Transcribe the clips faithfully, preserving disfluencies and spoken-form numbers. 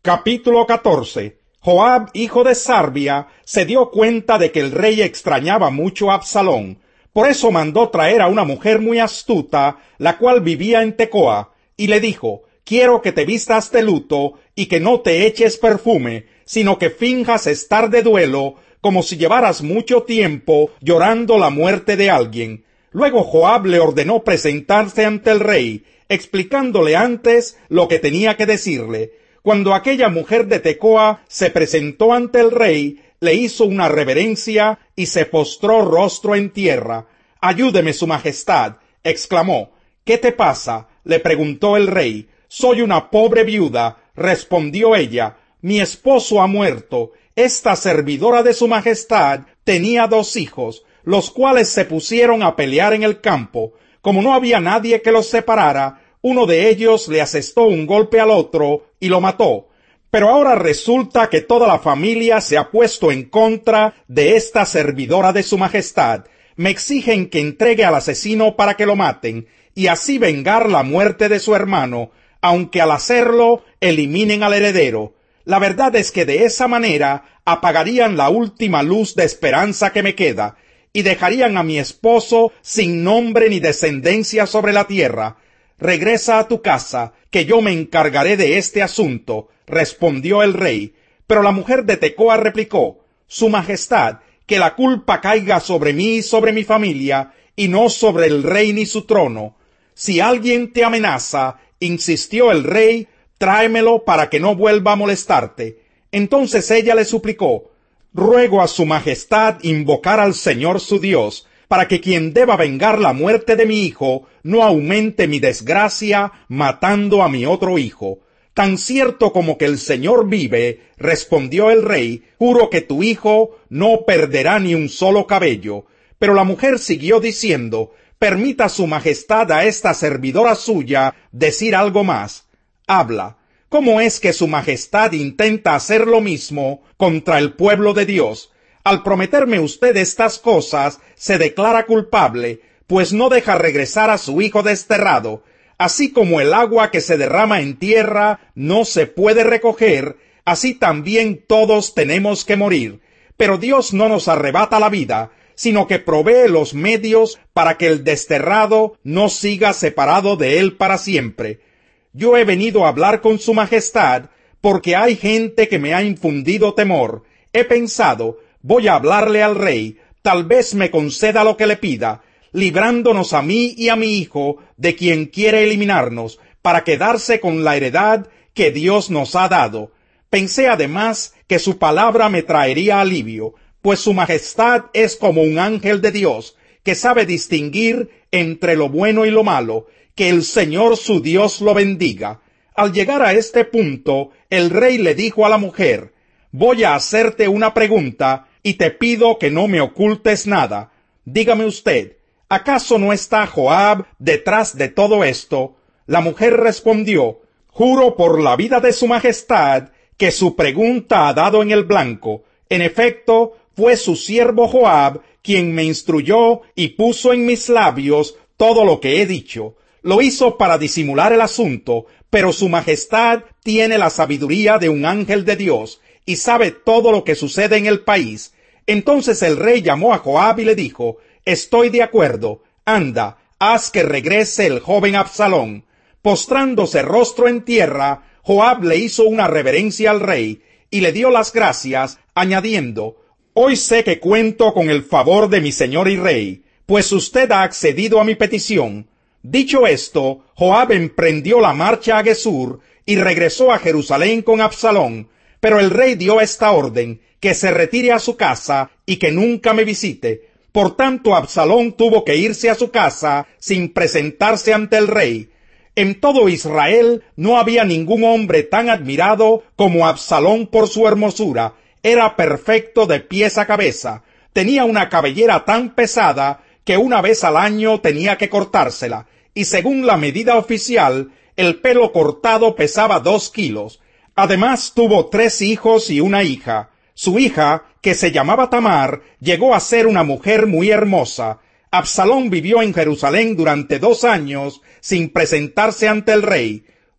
Capítulo catorce. Joab, hijo de Sarvia, se dio cuenta de que el rey extrañaba mucho a Absalón. Por eso mandó traer a una mujer muy astuta, la cual vivía en Tecoa, y le dijo: quiero que te vistas de luto y que no te eches perfume, sino que finjas estar de duelo, como si llevaras mucho tiempo llorando la muerte de alguien. Luego Joab le ordenó presentarse ante el rey, explicándole antes lo que tenía que decirle. Cuando aquella mujer de Tecoa se presentó ante el rey, le hizo una reverencia y se postró rostro en tierra. «Ayúdeme, su majestad», exclamó. «¿Qué te pasa?», le preguntó el rey. «Soy una pobre viuda», respondió ella. «Mi esposo ha muerto. Esta servidora de su majestad tenía dos hijos, los cuales se pusieron a pelear en el campo. Como no había nadie que los separara, uno de ellos le asestó un golpe al otro y lo mató. Pero ahora resulta que toda la familia se ha puesto en contra de esta servidora de su majestad. Me exigen que entregue al asesino para que lo maten, y así vengar la muerte de su hermano, aunque al hacerlo eliminen al heredero. La verdad es que de esa manera apagarían la última luz de esperanza que me queda, y dejarían a mi esposo sin nombre ni descendencia sobre la tierra. Regresa a tu casa, que yo me encargaré de este asunto, respondió el rey. Pero la mujer de Tecoa replicó: Su majestad, que la culpa caiga sobre mí y sobre mi familia, y no sobre el rey ni su trono. Si alguien te amenaza, insistió el rey, tráemelo para que no vuelva a molestarte. Entonces ella le suplicó: Ruego a su majestad invocar al Señor su Dios, para que quien deba vengar la muerte de mi hijo no aumente mi desgracia matando a mi otro hijo. Tan cierto como que el Señor vive, respondió el rey, juro que tu hijo no perderá ni un solo cabello. Pero la mujer siguió diciendo: Permita su majestad a esta servidora suya decir algo más. Habla. ¿Cómo es que su majestad intenta hacer lo mismo contra el pueblo de Dios? Al prometerme usted estas cosas, se declara culpable, pues no deja regresar a su hijo desterrado. Así como el agua que se derrama en tierra no se puede recoger, así también todos tenemos que morir. Pero Dios no nos arrebata la vida, sino que provee los medios para que el desterrado no siga separado de él para siempre. Yo he venido a hablar con su majestad porque hay gente que me ha infundido temor. He pensado, voy a hablarle al rey, tal vez me conceda lo que le pida, librándonos a mí y a mi hijo de quien quiere eliminarnos, para quedarse con la heredad que Dios nos ha dado. Pensé además que su palabra me traería alivio, pues su majestad es como un ángel de Dios, que sabe distinguir entre lo bueno y lo malo. Que el Señor su Dios lo bendiga. Al llegar a este punto, el rey le dijo a la mujer: Voy a hacerte una pregunta y te pido que no me ocultes nada. Dígame usted, ¿acaso no está Joab detrás de todo esto? La mujer respondió: Juro por la vida de su majestad que su pregunta ha dado en el blanco. En efecto, fue su siervo Joab quien me instruyó y puso en mis labios todo lo que he dicho. Lo hizo para disimular el asunto, pero su majestad tiene la sabiduría de un ángel de Dios y sabe todo lo que sucede en el país. Entonces el rey llamó a Joab y le dijo: Estoy de acuerdo, anda, haz que regrese el joven Absalón. Postrándose rostro en tierra, Joab le hizo una reverencia al rey y le dio las gracias, añadiendo: Hoy sé que cuento con el favor de mi señor y rey, pues usted ha accedido a mi petición. Dicho esto, Joab emprendió la marcha a Gesur y regresó a Jerusalén con Absalón. Pero el rey dio esta orden: que se retire a su casa y que nunca me visite. Por tanto, Absalón tuvo que irse a su casa sin presentarse ante el rey. En todo Israel no había ningún hombre tan admirado como Absalón por su hermosura. Era perfecto de pies a cabeza. Tenía una cabellera tan pesada que una vez al año tenía que cortársela, y según la medida oficial, el pelo cortado pesaba dos kilos. Además tuvo tres hijos y una hija. Su hija, que se llamaba Tamar, llegó a ser una mujer muy hermosa. Absalón vivió en Jerusalén durante dos años sin presentarse ante el rey.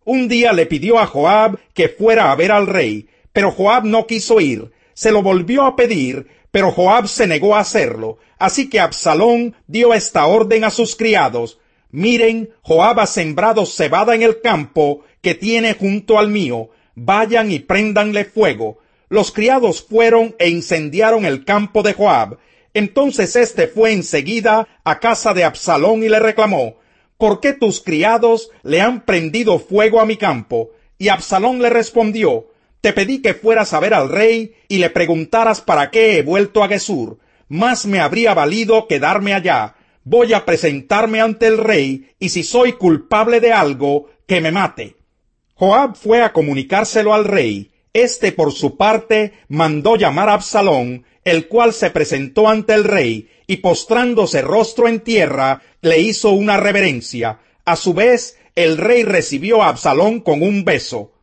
Un día le pidió a Joab que fuera a ver al rey, pero Joab no quiso ir. Se lo volvió a pedir, pero Joab se negó a hacerlo. Así que Absalón dio esta orden a sus criados: miren, Joab ha sembrado cebada en el campo que tiene junto al mío. Vayan y préndanle fuego. Los criados fueron e incendiaron el campo de Joab. Entonces éste fue enseguida a casa de Absalón y le reclamó: ¿por qué tus criados le han prendido fuego a mi campo? Y Absalón le respondió: te pedí que fueras a ver al rey y le preguntaras para qué he vuelto a Gesur. Más me habría valido quedarme allá. Voy a presentarme ante el rey, y si soy culpable de algo, que me mate. Joab fue a comunicárselo al rey. Este, por su parte, mandó llamar a Absalón, el cual se presentó ante el rey, y postrándose rostro en tierra, le hizo una reverencia. A su vez, el rey recibió a Absalón con un beso.